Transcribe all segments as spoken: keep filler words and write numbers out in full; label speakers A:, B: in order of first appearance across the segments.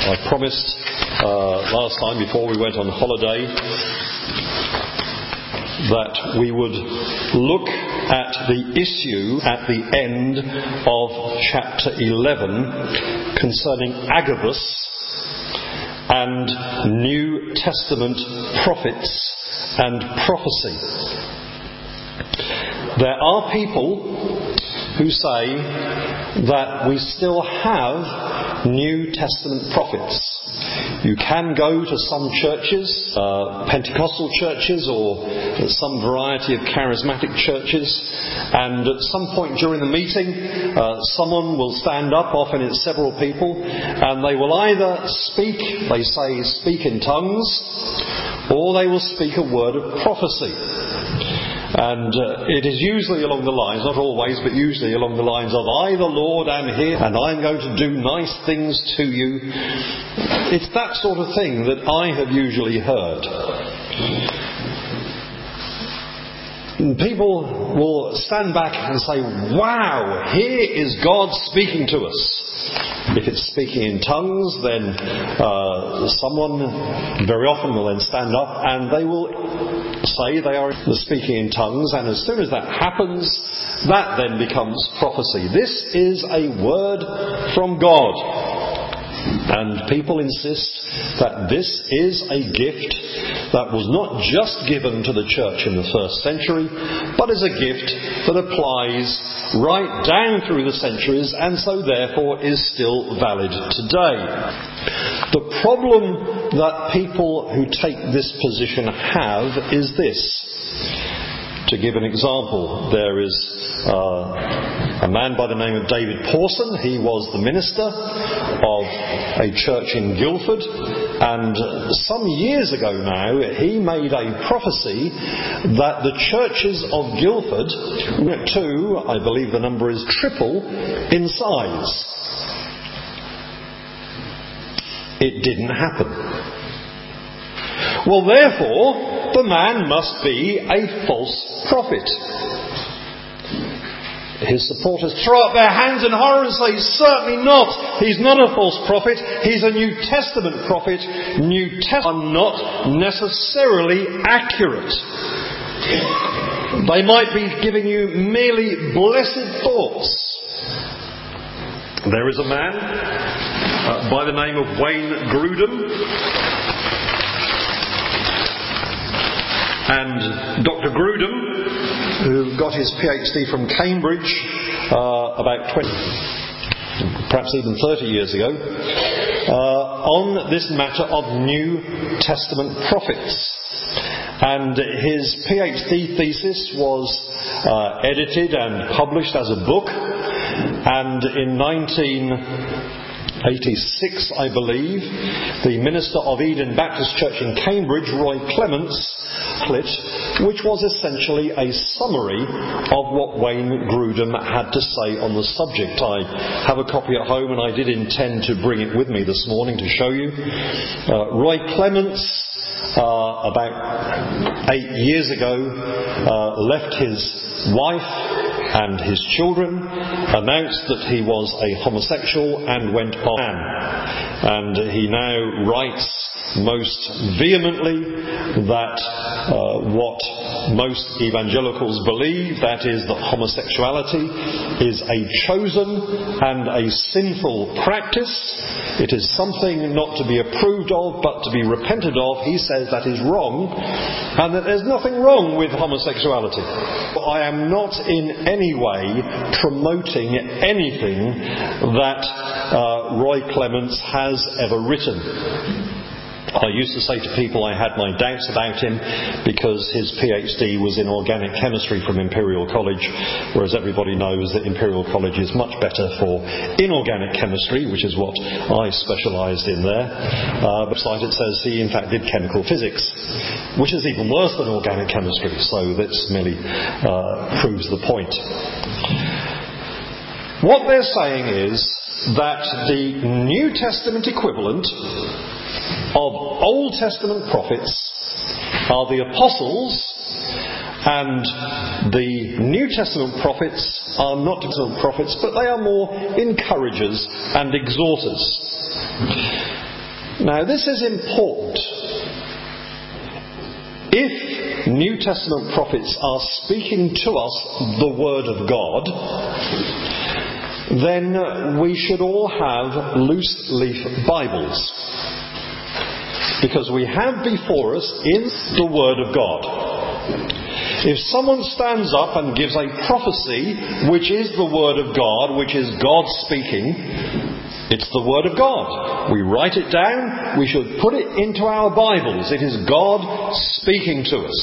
A: I promised uh, last time, before we went on holiday, that we would look at the issue at the end of chapter eleven concerning Agabus and New Testament prophets and prophecy. There are people who say that we still have New Testament prophets. You can go to some churches, uh, Pentecostal churches or some variety of charismatic churches, and at some point during the meeting uh, someone will stand up, often it's several people, and they will either speak, they say speak in tongues, or they will speak a word of prophecy. And uh, it is usually along the lines, not always, but usually along the lines of, I the Lord am here and I'm going to do nice things to you. It's that sort of thing that I have usually heard. And people will stand back and say, wow, here is God speaking to us. If it's speaking in tongues, then uh, someone very often will then stand up and they will say they are speaking in tongues, and as soon as that happens, that then becomes prophecy. This is a word from God, and people insist that this is a gift that was not just given to the church in the first century, but is a gift that applies right down through the centuries and so therefore is still valid today. The problem that people who take this position have is this. To give an example, there is uh, a man by the name of David Pawson. He was the minister of a church in Guildford, and some years ago now he made a prophecy that the churches of Guildford went to, I believe the number is triple, in size. It didn't happen. Well, therefore, the man must be a false prophet. His supporters throw up their hands in horror and say, certainly not. He's not a false prophet. He's a New Testament prophet. New Testament are not necessarily accurate. They might be giving you merely blessed thoughts. There is a man uh, by the name of Wayne Grudem, and Doctor Grudem, who got his PhD from Cambridge uh, about twenty, perhaps even thirty years ago, uh, on this matter of New Testament prophets. And his PhD thesis was uh, edited and published as a book, and in nineteen eighty-six, I believe, the minister of Eden Baptist Church in Cambridge, Roy Clements, which was essentially a summary of what Wayne Grudem had to say on the subject. I have a copy at home, and I did intend to bring it with me this morning to show you. Uh, Roy Clements, uh, about eight years ago, uh, left his wife and his children, announced that he was a homosexual and went on. And he now writes most vehemently that uh, what most evangelicals believe, that is that homosexuality is a chosen and a sinful practice. It is something not to be approved of but to be repented of. He says that is wrong, and that there's nothing wrong with homosexuality. I am not in any way promoting anything that uh, Roy Clements has ever written. I used to say to people I had my doubts about him because his PhD was in organic chemistry from Imperial College, whereas everybody knows that Imperial College is much better for inorganic chemistry, which is what I specialised in there. Uh, but it says he in fact did chemical physics, which is even worse than organic chemistry, so this merely uh, proves the point. What they're saying is that the New Testament equivalent of Old Testament prophets are the apostles, and the New Testament prophets are not Testament prophets, but they are more encouragers and exhorters. Now, this is important. If New Testament prophets are speaking to us the Word of God, then we should all have loose leaf Bibles. Because we have before us in the Word of God. If someone stands up and gives a prophecy which is the Word of God, which is God speaking, it's the Word of God. We write it down, we should put it into our Bibles. It is God speaking to us.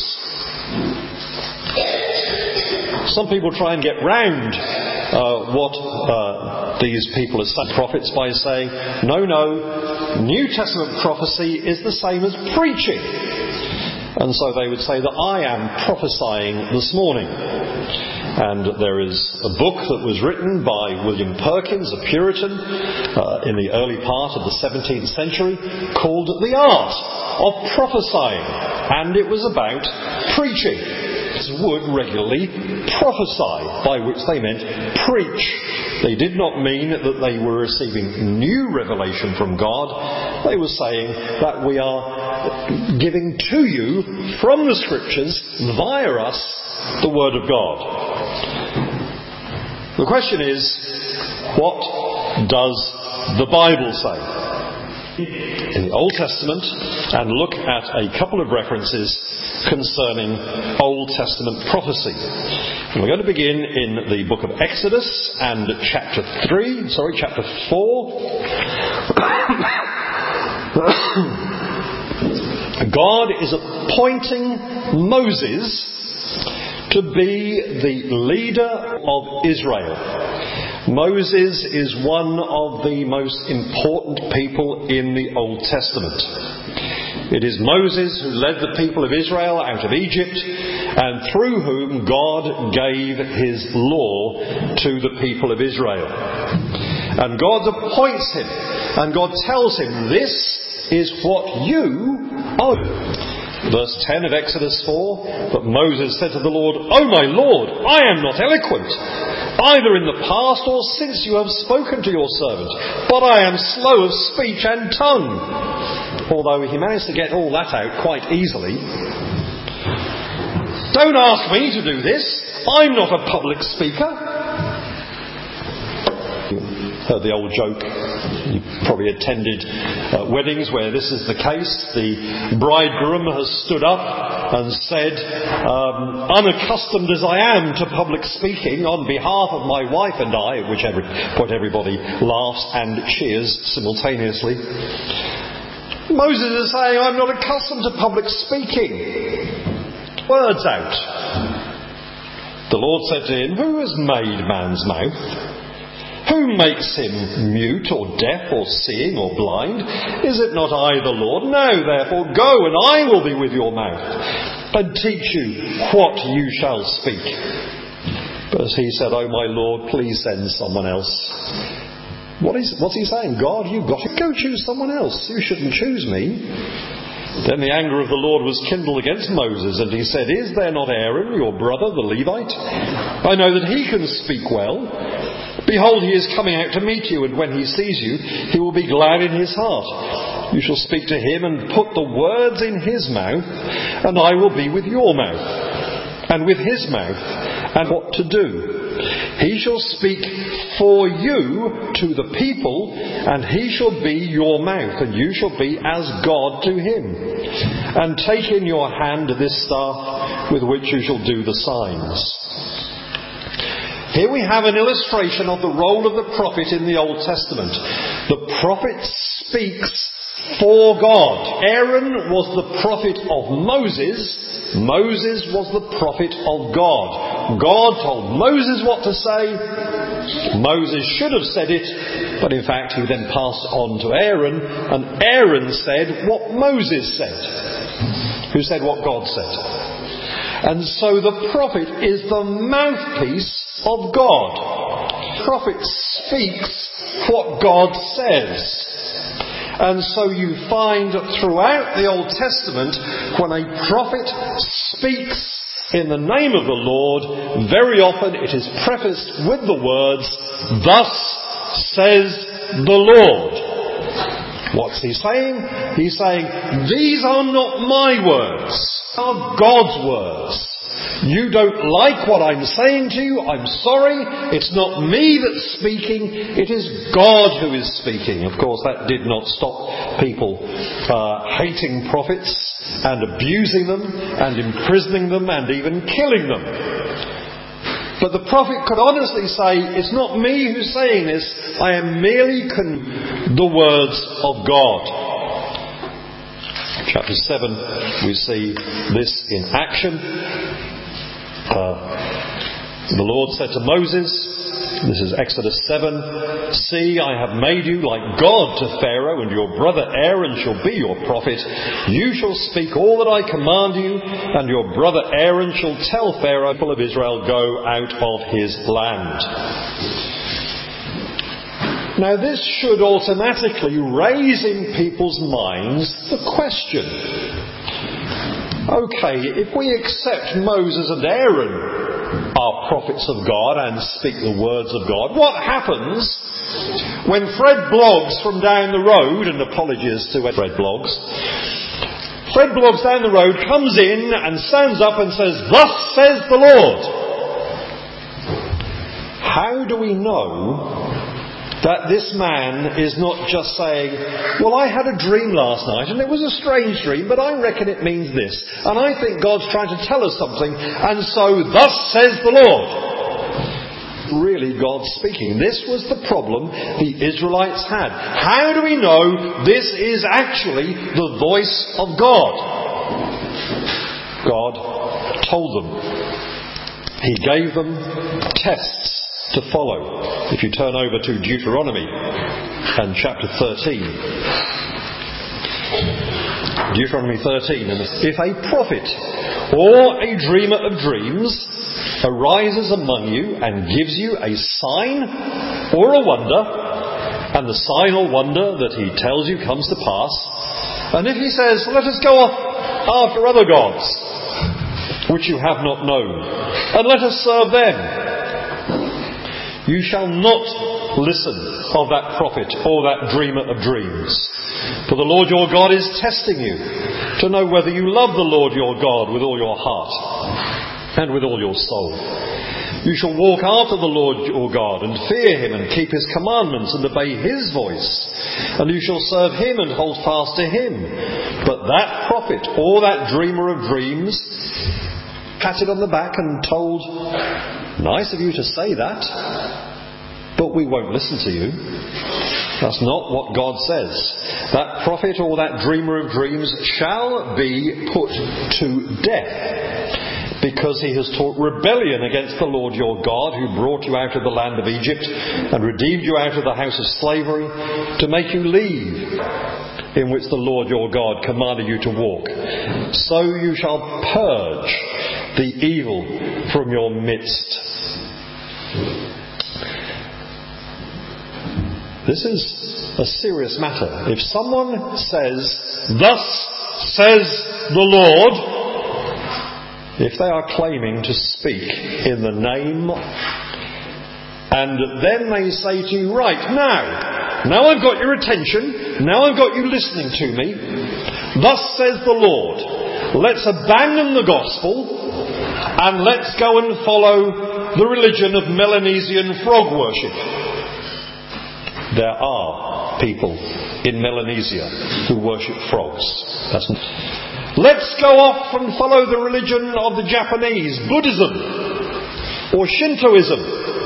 A: Some people try and get round uh, what uh, these people are saying, prophets, by saying, no, no, New Testament prophecy is the same as preaching. And so they would say that I am prophesying this morning. And there is a book that was written by William Perkins, a Puritan, uh, in the early part of the seventeenth century, called The Art of Prophesying. And it was about preaching. Would regularly prophesy, by which they meant preach. They did not mean that they were receiving new revelation from God. They were saying that we are giving to you from the Scriptures, via us, the Word of God. The question is, what does the Bible say? In the Old Testament, and look at a couple of references concerning Old Testament prophecy. And we're going to begin in the book of Exodus and chapter three, sorry, chapter four. God is appointing Moses to be the leader of Israel. Moses is one of the most important people in the Old Testament. It is Moses who led the people of Israel out of Egypt, and through whom God gave his law to the people of Israel. And God appoints him, and God tells him, this is what you are. Verse ten of Exodus four, but Moses said to the Lord, O my Lord, I am not eloquent, either in the past or since you have spoken to your servant, but I am slow of speech and tongue. Although he managed to get all that out quite easily. Don't ask me to do this. I'm not a public speaker. You heard the old joke. You probably attended uh, weddings where this is the case. The bridegroom has stood up and said, um, unaccustomed as I am to public speaking on behalf of my wife and I, at which every point everybody laughs and cheers simultaneously. Moses is saying, I'm not accustomed to public speaking. Words out. The Lord said to him, who has made man's mouth? Who makes him mute or deaf or seeing or blind? Is it not I, the Lord? No, therefore go, and I will be with your mouth, and teach you what you shall speak. But he said, oh my Lord, please send someone else. What is, what's he saying? God, you've got to go choose someone else. You shouldn't choose me. Then the anger of the Lord was kindled against Moses, and he said, is there not Aaron, your brother, the Levite? I know that he can speak well. Behold, he is coming out to meet you, and when he sees you, he will be glad in his heart. You shall speak to him and put the words in his mouth, and I will be with your mouth, and with his mouth, and what to do. He shall speak for you to the people, and he shall be your mouth, and you shall be as God to him. And take in your hand this staff with which you shall do the signs. Here we have an illustration of the role of the prophet in the Old Testament. The prophet speaks for God. Aaron was the prophet of Moses. Moses was the prophet of God. God told Moses what to say. Moses should have said it, but in fact he then passed on to Aaron, and Aaron said what Moses said, who said what God said. And so the prophet is the mouthpiece of God. The prophet speaks what God says. And so you find throughout the Old Testament, when a prophet speaks in the name of the Lord, very often it is prefaced with the words, thus says the Lord. What's he saying? He's saying, these are not my words, they are God's words. You don't like what I'm saying to you, I'm sorry. It's not me that's speaking, it is God who is speaking. Of course, that did not stop people uh, hating prophets and abusing them and imprisoning them and even killing them. But the prophet could honestly say, it's not me who's saying this, I am merely con- the words of God. Chapter seven, we see this in action. Uh, the Lord said to Moses, this is Exodus seven, see, I have made you like God to Pharaoh, and your brother Aaron shall be your prophet. You shall speak all that I command you, and your brother Aaron shall tell Pharaoh, people of Israel, go out of his land. Now this should automatically raise in people's minds the question, okay, if we accept Moses and Aaron are prophets of God and speak the words of God, what happens when Fred Bloggs from down the road, and apologies to Fred Bloggs, Fred Bloggs down the road comes in and stands up and says, thus says the Lord? How do we know that this man is not just saying, well, I had a dream last night and it was a strange dream, but I reckon it means this, and I think God's trying to tell us something, and so thus says the Lord? Really God speaking. This was the problem the Israelites had. How do we know this is actually the voice of God? God told them. He gave them tests to follow. If you turn over to Deuteronomy and chapter thirteen. Deuteronomy thirteen. And if a prophet or a dreamer of dreams arises among you and gives you a sign or a wonder, and the sign or wonder that he tells you comes to pass, and if he says, let us go off after other gods which you have not known, and let us serve them, you shall not listen of that prophet or that dreamer of dreams. For the Lord your God is testing you to know whether you love the Lord your God with all your heart and with all your soul. You shall walk after the Lord your God and fear him and keep his commandments and obey his voice. And you shall serve him and hold fast to him. But that prophet or that dreamer of dreams, patted on the back and told, nice of you to say that, but we won't listen to you. That's not what God says. That prophet or that dreamer of dreams shall be put to death, because he has taught rebellion against the Lord your God, who brought you out of the land of Egypt and redeemed you out of the house of slavery, to make you leave in which the Lord your God commanded you to walk. So you shall purge the evil from your midst. This is a serious matter. If someone says, thus says the Lord, if they are claiming to speak in the name, and then they say to you, right, now, now I've got your attention, now I've got you listening to me, thus says the Lord, let's abandon the gospel and let's go and follow the religion of Melanesian frog worship. There are people in Melanesia who worship frogs. That's not... Let's go off and follow the religion of the Japanese, Buddhism or Shintoism.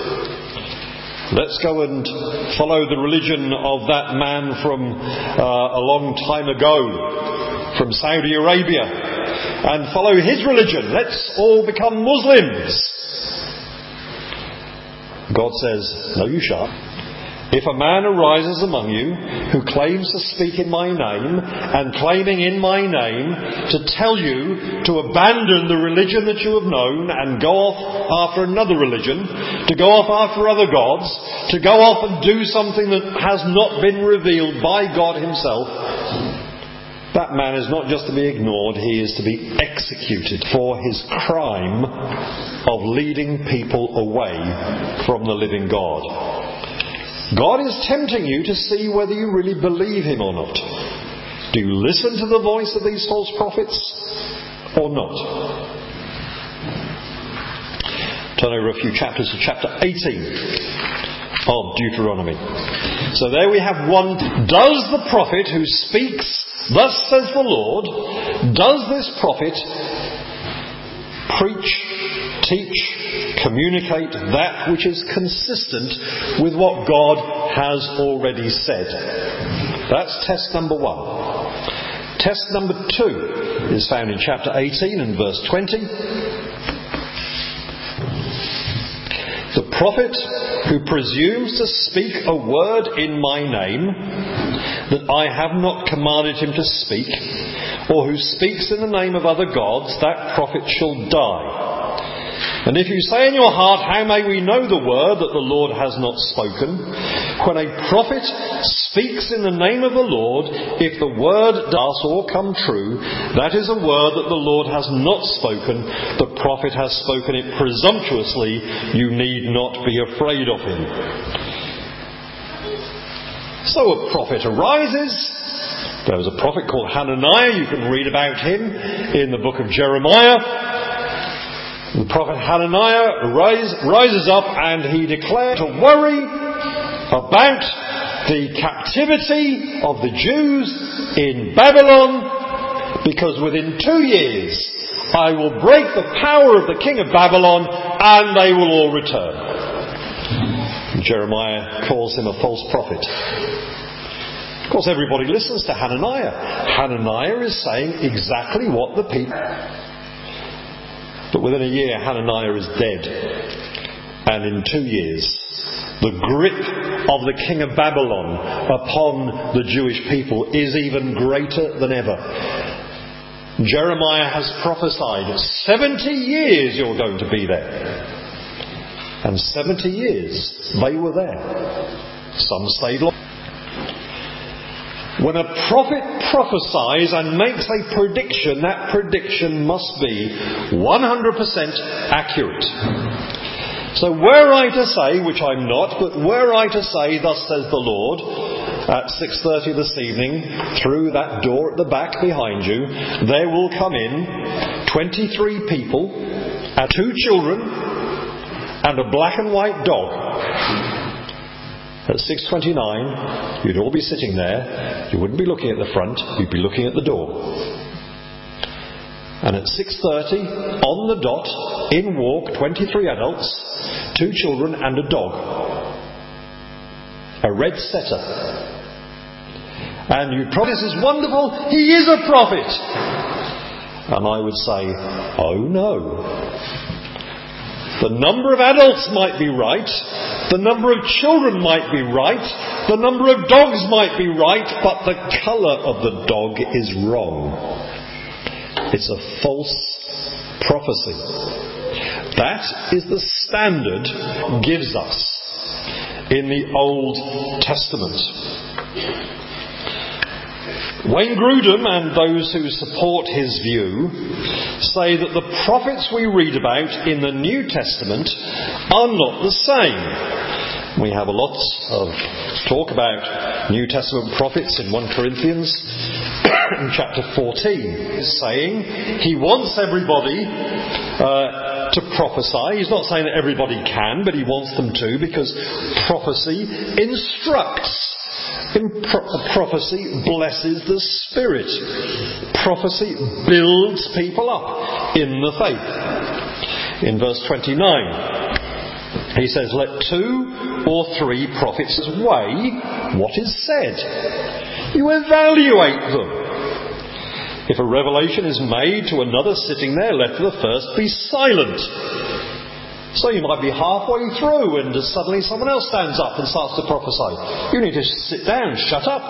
A: Let's go and follow the religion of that man from uh, a long time ago, from Saudi Arabia, and follow his religion. Let's all become Muslims. God says, no, you shan't. If a man arises among you who claims to speak in my name, and claiming in my name to tell you to abandon the religion that you have known and go off after another religion, to go off after other gods, to go off and do something that has not been revealed by God himself, that man is not just to be ignored, he is to be executed for his crime of leading people away from the living God. God is tempting you to see whether you really believe him or not. Do you listen to the voice of these false prophets or not? Turn over a few chapters to chapter eighteen of Deuteronomy. So there we have one. Does the prophet who speaks, thus says the Lord, does this prophet preach, teach, communicate that which is consistent with what God has already said? That's test number one. Test number two is found in chapter eighteen and verse twenty. The prophet who presumes to speak a word in my name that I have not commanded him to speak, or who speaks in the name of other gods, that prophet shall die. And if you say in your heart, how may we know the word that the Lord has not spoken? When a prophet speaks in the name of the Lord, if the word does or come true, that is a word that the Lord has not spoken. The prophet has spoken it presumptuously. You need not be afraid of him. So a prophet arises. There was a prophet called Hananiah. You can read about him in the book of Jeremiah. The prophet Hananiah rise, rises up and he declares to worry about the captivity of the Jews in Babylon, because within two years I will break the power of the king of Babylon and they will all return. Jeremiah calls him a false prophet. Of course, everybody listens to Hananiah. Hananiah is saying exactly what the people... But within a year, Hananiah is dead. And in two years, the grip of the king of Babylon upon the Jewish people is even greater than ever. Jeremiah has prophesied, seventy years you're going to be there. And seventy years they were there. Some stayed long. When a prophet prophesies and makes a prediction, that prediction must be one hundred percent accurate. So were I to say, which I'm not, but were I to say, thus says the Lord, at six thirty this evening, through that door at the back behind you, there will come in twenty-three people, and two children, and a black and white dog. At six twenty-nine, you'd all be sitting there. You wouldn't be looking at the front, you'd be looking at the door. And at six thirty, on the dot, in walk twenty-three adults, two children and a dog. A red setter. And you'd probably say, this is wonderful, he is a prophet. And I would say, oh no. The number of adults might be right, the number of children might be right, the number of dogs might be right, but the colour of the dog is wrong. It's a false prophecy. That is the standard God gives us in the Old Testament. Wayne Grudem and those who support his view say that the prophets we read about in the New Testament are not the same. We have a lot of talk about New Testament prophets in First Corinthians in chapter fourteen, saying he wants everybody uh, to prophesy. He's not saying that everybody can, but he wants them to, because prophecy instructs. In pro- prophecy blesses the spirit. Prophecy builds people up in the faith. In verse twenty-nine, he says, let two or three prophets weigh what is said. You evaluate them. If a revelation is made to another sitting there, let the first be silent. So you might be halfway through and suddenly someone else stands up and starts to prophesy. You need to sit down, shut up.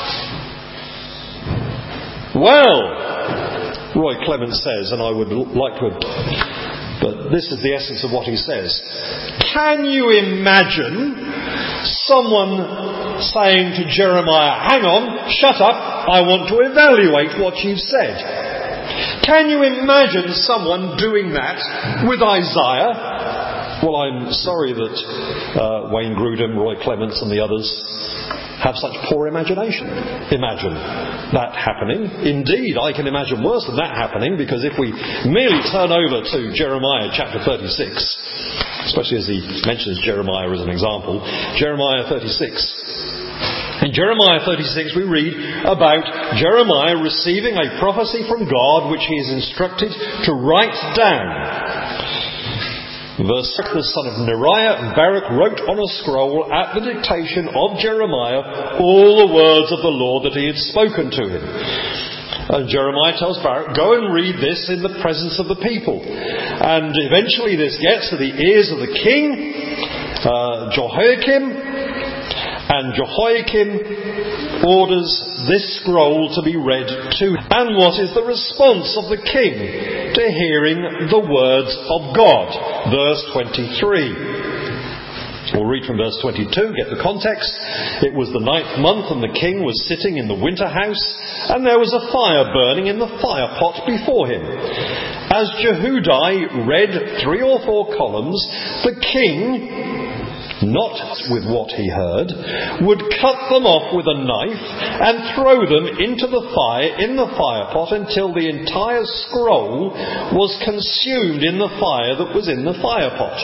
A: Well, Roy Clement says, and I would like to, but this is the essence of what he says. Can you imagine someone saying to Jeremiah, hang on, shut up, I want to evaluate what you've said? Can you imagine someone doing that with Isaiah Well, I'm sorry that uh, Wayne Grudem, Roy Clements and the others have such poor imagination. Imagine that happening. Indeed, I can imagine worse than that happening, because if we merely turn over to Jeremiah chapter thirty-six, especially as he mentions Jeremiah as an example, Jeremiah thirty-six. In Jeremiah thirty-six we read about Jeremiah receiving a prophecy from God which he is instructed to write down. Verse six, the son of Neriah and Baruch wrote on a scroll at the dictation of Jeremiah all the words of the Lord that he had spoken to him. And Jeremiah tells Baruch, go and read this in the presence of the people. And eventually this gets to the ears of the king, uh, Jehoiakim, and Jehoiakim orders this scroll to be read to him. And what is the response of the king to hearing the words of God? Verse twenty-three. We'll read from verse twenty-two, get the context. It was the ninth month, and the king was sitting in the winter house, and there was a fire burning in the fire pot before him. As Jehudi read three or four columns, the king, not with what he heard, would cut them off with a knife and throw them into the fire in the fire pot until the entire scroll was consumed in the fire that was in the fire pot.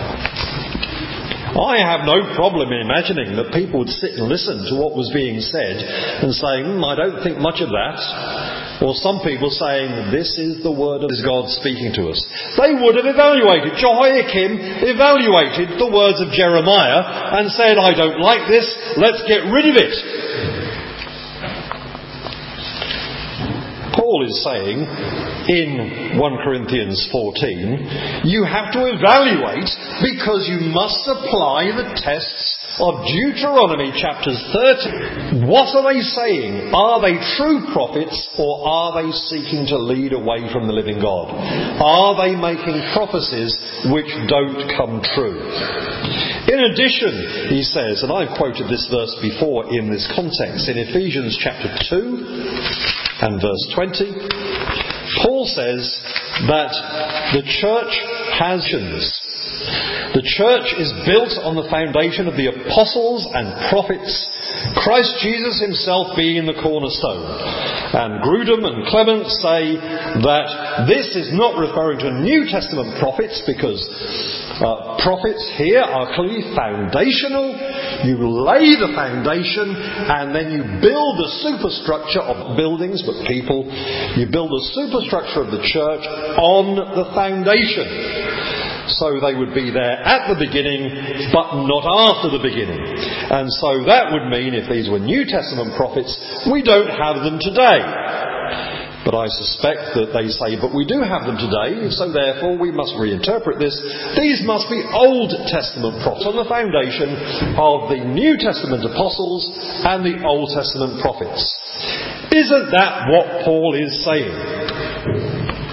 A: I have no problem in imagining that people would sit and listen to what was being said and saying, mm, I don't think much of that. Or some people saying, this is the word of God speaking to us. They would have evaluated. Jehoiakim evaluated the words of Jeremiah and said, I don't like this, let's get rid of it. Paul is saying in First Corinthians fourteen, you have to evaluate because you must apply the tests of Deuteronomy chapters thirty. What are they saying? Are they true prophets, or are they seeking to lead away from the living God? Are they making prophecies which don't come true? In addition, he says, and I've quoted this verse before in this context, in Ephesians chapter two and verse twenty, Paul says that the church has visions. The church is built on the foundation of the apostles and prophets, Christ Jesus himself being the cornerstone. And Grudem and Clement say that this is not referring to New Testament prophets, because uh, prophets here are clearly foundational. You lay the foundation and then you build the superstructure of buildings, but people, you build the superstructure of the church on the foundation. So they would be there at the beginning, but not after the beginning. And so that would mean, if these were New Testament prophets, we don't have them today. But I suspect that they say, but we do have them today, so therefore we must reinterpret this. These must be Old Testament prophets on the foundation of the New Testament apostles and the Old Testament prophets. Isn't that what Paul is saying?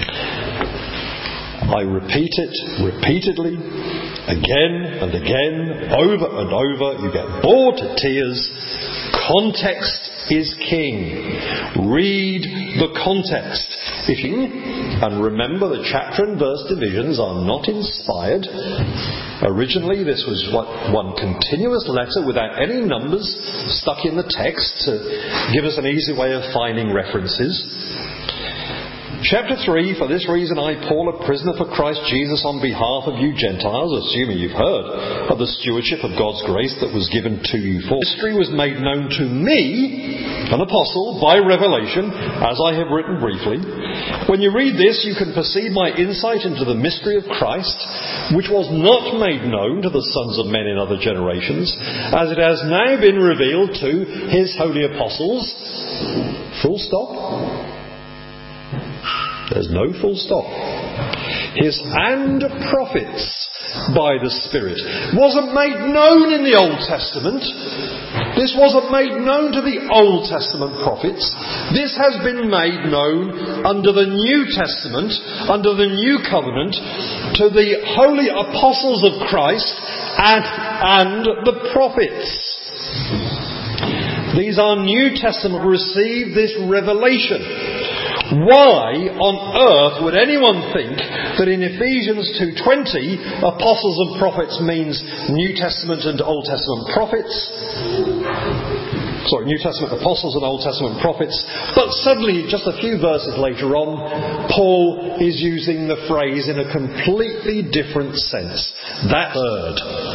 A: I repeat it repeatedly, again and again, over and over. You get bored to tears. Context is king. Read the context. If you, and remember the chapter and verse divisions are not inspired. Originally this was one continuous letter without any numbers stuck in the text to give us an easy way of finding references. Chapter three, for this reason I, Paul, a prisoner for Christ Jesus, on behalf of you Gentiles, assuming you've heard of the stewardship of God's grace that was given to you. For mystery was made known to me, an apostle, by revelation, as I have written briefly. When you read this, you can perceive my insight into the mystery of Christ, which was not made known to the sons of men in other generations, as it has now been revealed to his holy apostles. Full stop. There's no full stop. His and prophets by the Spirit. Wasn't made known in the Old Testament. This wasn't made known to the Old Testament prophets. This has been made known under the New Testament, under the New Covenant, to the holy apostles of Christ and, and the prophets. These are New Testament, receive this revelation. Why on earth would anyone think that in Ephesians two twenty, apostles and prophets means New Testament and Old Testament prophets? Sorry, New Testament apostles and Old Testament prophets. But suddenly, just a few verses later on, Paul is using the phrase in a completely different sense. That word.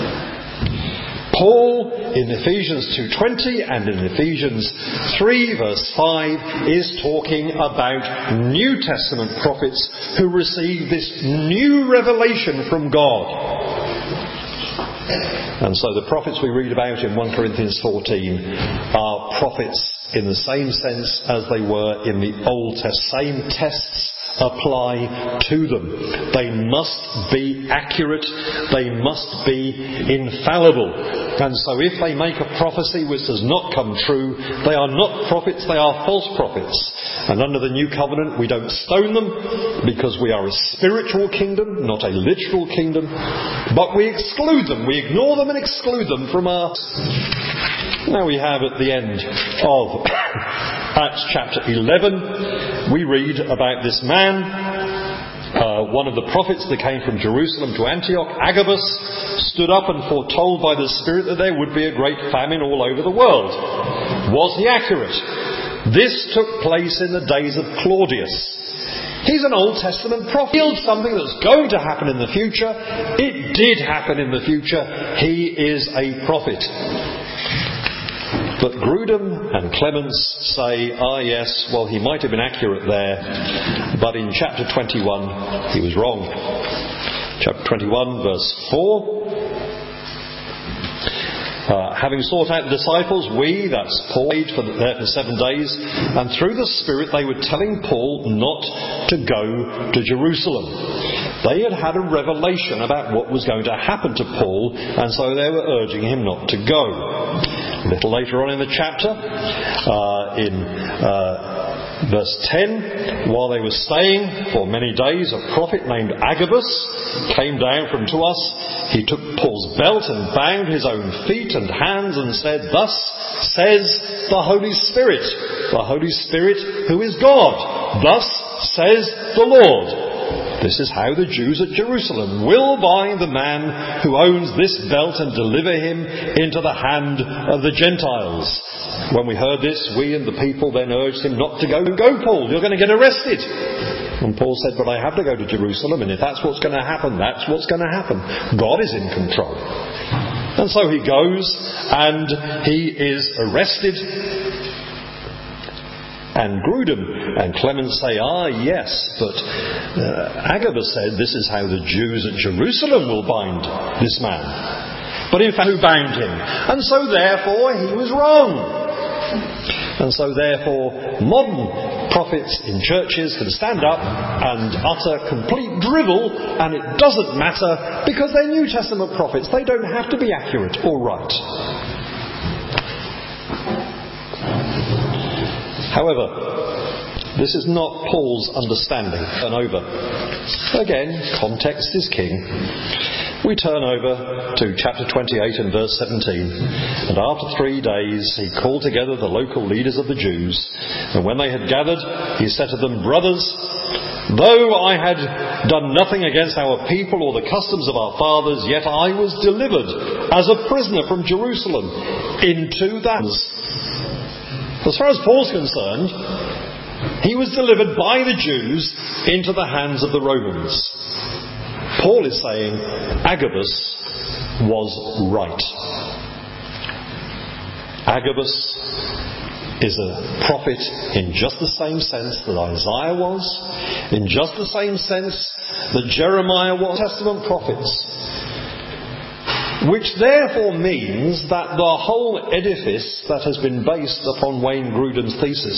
A: Paul, in Ephesians two twenty and in Ephesians three verse five, is talking about New Testament prophets who received this new revelation from God. And so the prophets we read about in First Corinthians fourteen are prophets in the same sense as they were in the Old Testament. Same tests apply to them. They must be accurate. They must be infallible. And so if they make a prophecy which does not come true, they are not prophets, they are false prophets. And under the new covenant, we don't stone them because we are a spiritual kingdom, not a literal kingdom. But we exclude them. We ignore them and exclude them from our... Now we have at the end of Acts chapter eleven, we read about this man, uh, one of the prophets that came from Jerusalem to Antioch, Agabus, stood up and foretold by the Spirit that there would be a great famine all over the world. Was he accurate? This took place in the days of Claudius. He's an Old Testament prophet. He healed something that's going to happen in the future. It did happen in the future. He is a prophet. But Grudem and Clements say, ah yes, well he might have been accurate there, but in chapter twenty-one he was wrong. Chapter twenty-one verse four. Uh, having sought out the disciples, we, that's Paul, stayed for the, there for seven days, and through the Spirit they were telling Paul not to go to Jerusalem. They had had a revelation about what was going to happen to Paul, and so they were urging him not to go. A little later on in the chapter, uh, in uh, verse ten, while they were staying for many days, a prophet named Agabus came down from to us. He took Paul's belt and bound his own feet and hands and said, "Thus says the Holy Spirit," the Holy Spirit who is God. "Thus says the Lord. This is how the Jews at Jerusalem will bind the man who owns this belt and deliver him into the hand of the Gentiles." When we heard this, we and the people then urged him not to go. "Go, Paul, you're going to get arrested." And Paul said, "But I have to go to Jerusalem, and if that's what's going to happen, that's what's going to happen. God is in control." And so he goes, and he is arrested. And Grudem and Clements say, ah, yes, but uh, Agabus said this is how the Jews at Jerusalem will bind this man. But in fact, who bound him? And so therefore he was wrong. And so therefore modern prophets in churches can stand up and utter complete drivel, and it doesn't matter because they're New Testament prophets. They don't have to be accurate or right. However, this is not Paul's understanding. Turn over. Again, context is king. We turn over to chapter twenty-eight and verse seventeen. "And after three days he called together the local leaders of the Jews. And when they had gathered, he said to them, 'Brothers, though I had done nothing against our people or the customs of our fathers, yet I was delivered as a prisoner from Jerusalem into that.'" As far as Paul's concerned, he was delivered by the Jews into the hands of the Romans. Paul is saying Agabus was right. Agabus is a prophet in just the same sense that Isaiah was, in just the same sense that Jeremiah was, Testament prophets. Which therefore means that the whole edifice that has been based upon Wayne Grudem's thesis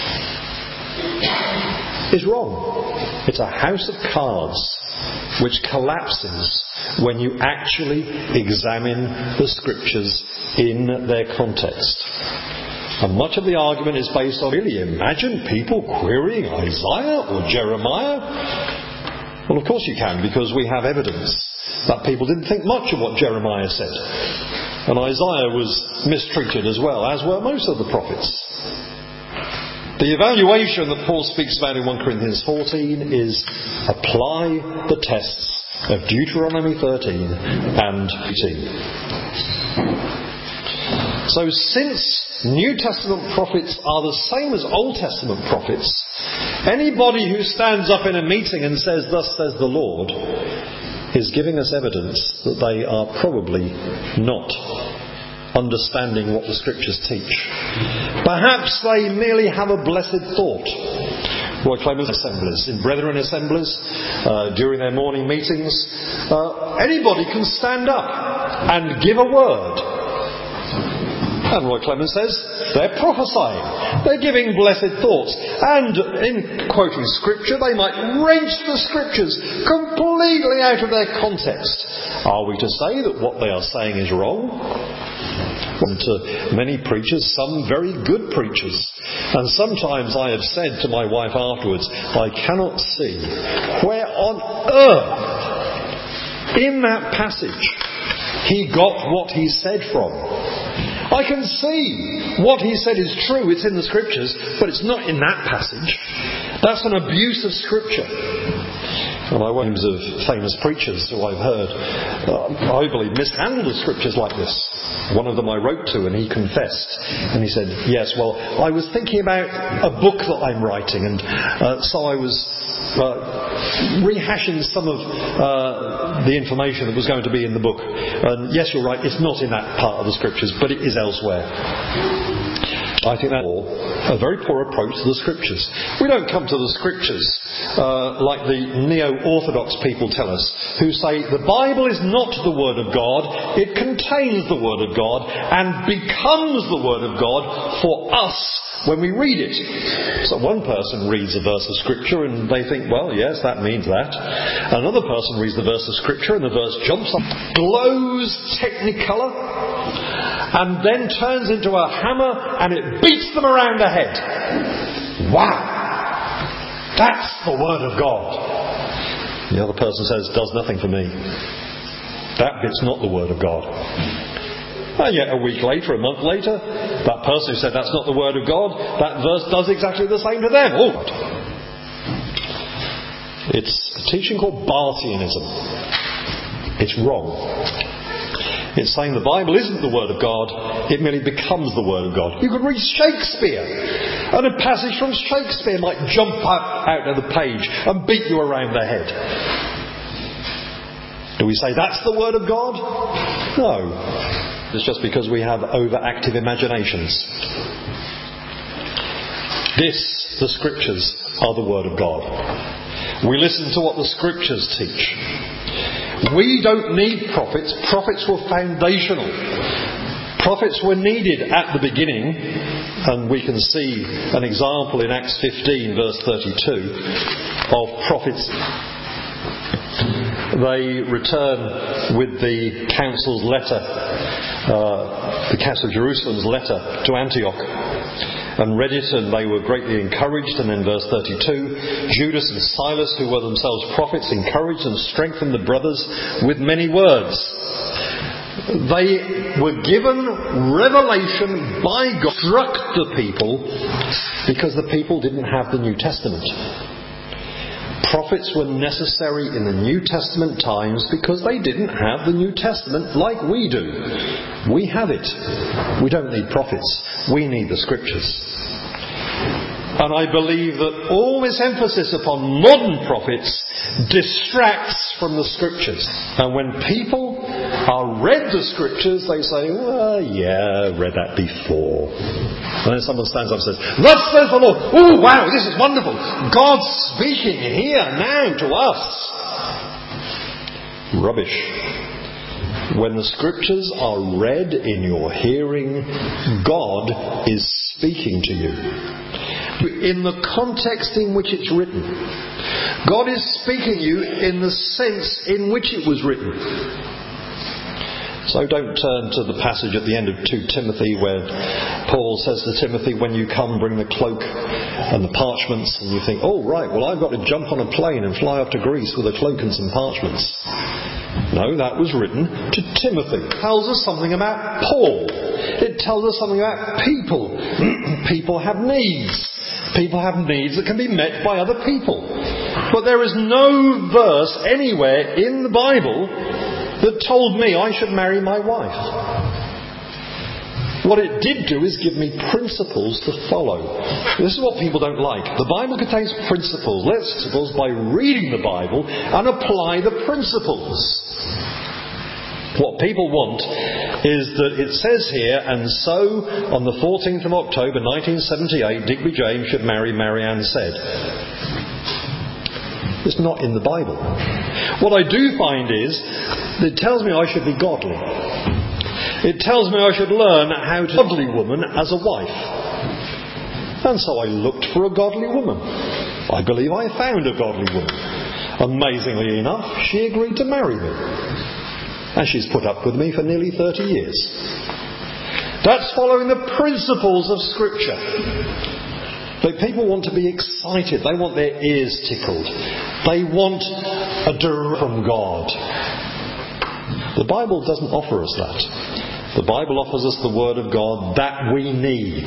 A: is wrong. It's a house of cards which collapses when you actually examine the scriptures in their context. And much of the argument is based on, really, imagine people querying Isaiah or Jeremiah? Well, of course you can, because we have evidence that people didn't think much of what Jeremiah said. And Isaiah was mistreated as well, as were most of the prophets. The evaluation that Paul speaks about in First Corinthians fourteen is apply the tests of Deuteronomy thirteen and eighteen. So since New Testament prophets are the same as Old Testament prophets, anybody who stands up in a meeting and says, "Thus says the Lord," is giving us evidence that they are probably not understanding what the Scriptures teach. Perhaps they merely have a blessed thought. Roy Clemens assemblies, in brethren assemblies, uh, during their morning meetings, uh, anybody can stand up and give a word. And Roy Clemens says they're prophesying. They're giving blessed thoughts. And in quoting Scripture, they might wrench the Scriptures completely out of their context. Are we to say that what they are saying is wrong? And to many preachers, some very good preachers. And sometimes I have said to my wife afterwards, I cannot see where on earth in that passage he got what he said from. I can see what he said is true. It's in the Scriptures, but it's not in that passage. That's an abuse of Scripture. And I names of famous preachers who I've heard, uh, I believe, mishandled the Scriptures like this. One of them I wrote to, and he confessed. And he said, yes, well, I was thinking about a book that I'm writing, and uh, so I was uh, rehashing some of uh, the information that was going to be in the book. And yes, you're right, it's not in that part of the Scriptures, but it is elsewhere. I think that's a very poor approach to the Scriptures. We don't come to the Scriptures uh, like the neo-orthodox people tell us, who say the Bible is not the Word of God, it contains the Word of God and becomes the Word of God for us when we read it. So one person reads a verse of Scripture and they think, well, yes, that means that. Another person reads the verse of Scripture and the verse jumps up, glows technicolor, and then turns into a hammer and it beats them around the head. Wow! That's the Word of God. The other person says, does nothing for me. That bit's not the Word of God. And yet a week later, a month later, that person who said that's not the Word of God, that verse does exactly the same to them. Oh, it's a teaching called Barthianism. It's wrong. It's saying the Bible isn't the Word of God, it merely becomes the Word of God. You could read Shakespeare, and a passage from Shakespeare might jump out, out of the page and beat you around the head. Do we say that's the Word of God? No. It's just because we have overactive imaginations. This, the Scriptures, are the Word of God. We listen to what the Scriptures teach. We don't need prophets. Prophets were foundational. Prophets were needed at the beginning, and we can see an example in Acts fifteen, verse thirty-two, of prophets. They return with the council's letter, uh, the Council of Jerusalem's letter to Antioch, and read it, and they were greatly encouraged. And then verse thirty-two, Judas and Silas, who were themselves prophets, encouraged and strengthened the brothers with many words. They were given revelation by God, struck the people, because the people didn't have the New Testament. Prophets were necessary in the New Testament times because they didn't have the New Testament like we do. We have it. We don't need prophets. We need the Scriptures. And I believe that all this emphasis upon modern prophets distracts from the Scriptures. And when people are read the Scriptures, they say, well, yeah, I read that before. And then someone stands up and says, thus says the Lord. Oh, wow, this is wonderful. God's speaking here now to us. Rubbish. When the Scriptures are read in your hearing, God is speaking to you. In the context in which it's written. God is speaking to you in the sense in which it was written. So don't turn to the passage at the end of Second Timothy where Paul says to Timothy, when you come, bring the cloak and the parchments, and you think, oh right, well I've got to jump on a plane and fly off to Greece with a cloak and some parchments. No, that was written to Timothy. It tells us something about Paul. It tells us something about people. People have needs. People have needs that can be met by other people. But there is no verse anywhere in the Bible that told me I should marry my wife. What it did do is give me principles to follow. This is what people don't like. The Bible contains principles. Let's principles by reading the Bible and apply the principles. What people want is that it says here, and so on the fourteenth of October nineteen seventy-eight, Digby James should marry Marianne said. It's not in the Bible. What I do find is, it tells me I should be godly. It tells me I should learn how to be a godly woman as a wife. And so I looked for a godly woman. I believe I found a godly woman. Amazingly enough, she agreed to marry me. And she's put up with me for nearly thirty years. That's following the principles of Scripture. But people want to be excited. They want their ears tickled. They want a direct from God. The Bible doesn't offer us that. The Bible offers us the Word of God that we need.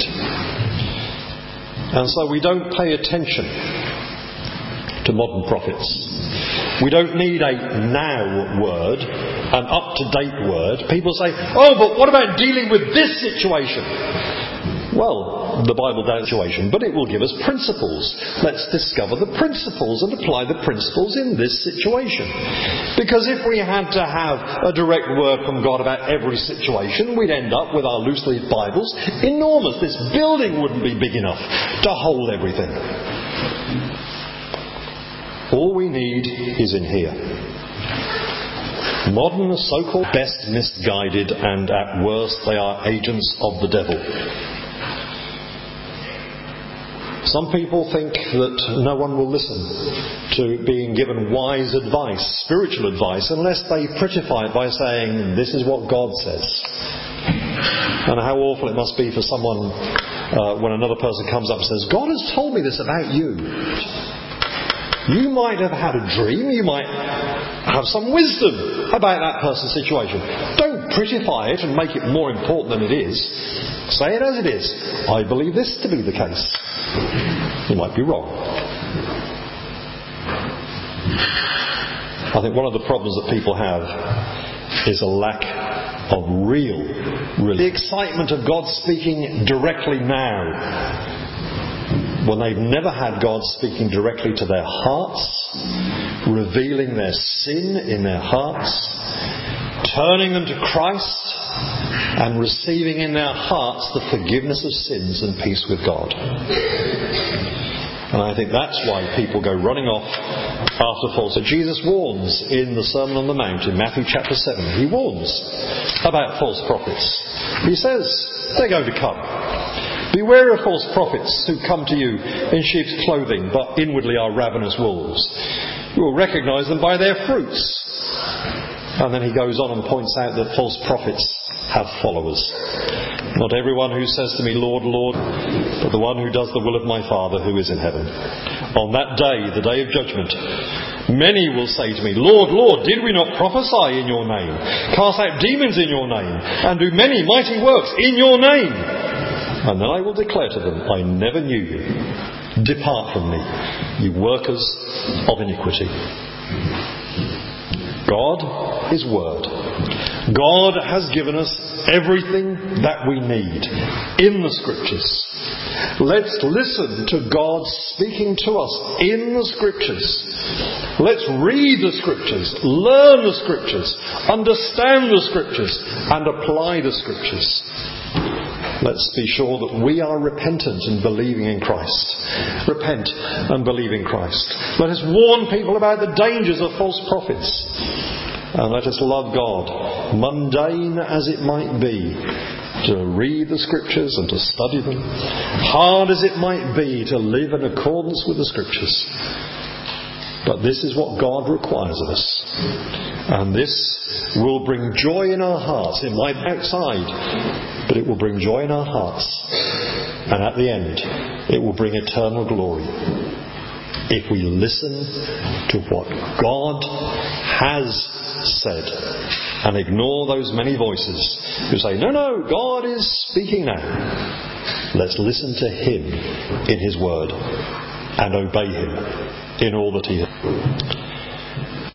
A: And so we don't pay attention to modern prophets. We don't need a now word, an up-to-date word. People say, oh, but what about dealing with this situation? Well, the Bible does situation, but it will give us principles. Let's discover the principles and apply the principles in this situation. Because if we had to have a direct word from God about every situation, we'd end up with our loose-leaf Bibles enormous. This building wouldn't be big enough to hold everything. All we need is in here. Modern so-called best misguided, and at worst they are agents of the devil. Some people think that no one will listen to being given wise advice, spiritual advice, unless they prettify it by saying, this is what God says. And how awful it must be for someone uh, when another person comes up and says, God has told me this about you. You might have had a dream, you might have some wisdom about that person's situation. Don't prettify it and make it more important than it is. Say it as it is. I believe this to be the case. You might be wrong. I think one of the problems that people have is a lack of real, real the excitement of God speaking directly now, when they've never had God speaking directly to their hearts, revealing their sin in their hearts, turning them to Christ, and receiving in their hearts the forgiveness of sins and peace with God. And I think that's why people go running off after falsehood. Jesus warns in the Sermon on the Mount in Matthew chapter seven. He warns about false prophets. He says they're going to come. Beware of false prophets who come to you in sheep's clothing, but inwardly are ravenous wolves. You will recognise them by their fruits. And then he goes on and points out that false prophets have followers. Not everyone who says to me, Lord, Lord, but the one who does the will of my Father who is in heaven. On that day, the day of judgment, many will say to me, Lord, Lord, did we not prophesy in your name, cast out demons in your name, and do many mighty works in your name? And then I will declare to them, I never knew you. Depart from me, you workers of iniquity. God is Word. God has given us everything that we need in the Scriptures. Let's listen to God speaking to us in the Scriptures. Let's read the Scriptures, learn the Scriptures, understand the Scriptures, and apply the Scriptures. Let's be sure that we are repentant and believing in Christ. Repent and believe in Christ. Let us warn people about the dangers of false prophets. And let us love God, mundane as it might be, to read the Scriptures and to study them, hard as it might be to live in accordance with the Scriptures. But this is what God requires of us. And this will bring joy in our hearts. It might be outside, but it will bring joy in our hearts. And at the end, it will bring eternal glory. If we listen to what God has said and ignore those many voices who say, no, no, God is speaking now. Let's listen to him in his word and obey him in all that he has.